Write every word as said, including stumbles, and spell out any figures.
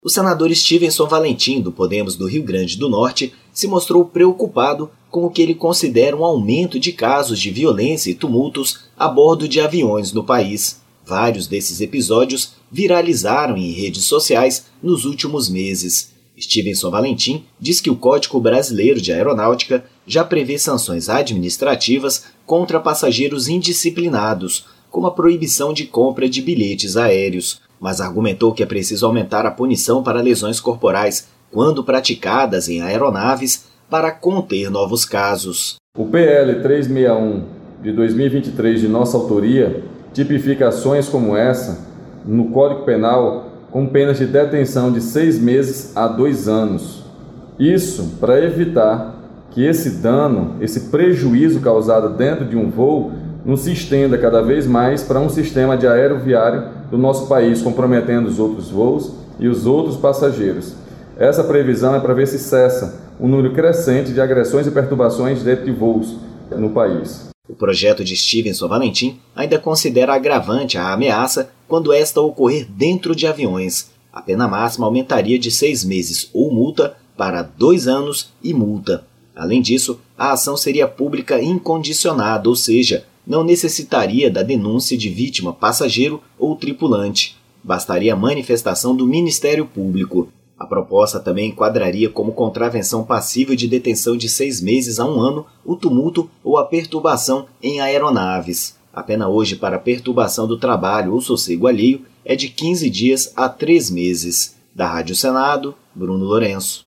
O senador Stevenson Valentim, do Podemos do Rio Grande do Norte, se mostrou preocupado com o que ele considera um aumento de casos de violência e tumultos a bordo de aviões no país. Vários desses episódios viralizaram em redes sociais nos últimos meses. Stevenson Valentim diz que o Código Brasileiro de Aeronáutica já prevê sanções administrativas contra passageiros indisciplinados, como a proibição de compra de bilhetes aéreos, mas argumentou que é preciso aumentar a punição para lesões corporais quando praticadas em aeronaves para conter novos casos. O P L trezentos e sessenta e um de dois mil e vinte e três, de nossa autoria, tipifica ações como essa no Código Penal com penas de detenção de seis meses a dois anos. Isso para evitar que esse dano, esse prejuízo causado dentro de um voo, não se estenda cada vez mais para um sistema de aeroviário do nosso país, comprometendo os outros voos e os outros passageiros. Essa previsão é para ver se cessa um número crescente de agressões e perturbações dentro de voos no país. O projeto de Stevenson Valentim ainda considera agravante a ameaça quando esta ocorrer dentro de aviões. A pena máxima aumentaria de seis meses ou multa para dois anos e multa. Além disso, a ação seria pública incondicionada, ou seja, não necessitaria da denúncia de vítima, passageiro ou tripulante. Bastaria a manifestação do Ministério Público. A proposta também enquadraria como contravenção passível de detenção de seis meses a um ano o tumulto ou a perturbação em aeronaves. A pena hoje para perturbação do trabalho ou sossego alheio é de quinze dias a três meses. Da Rádio Senado, Bruno Lourenço.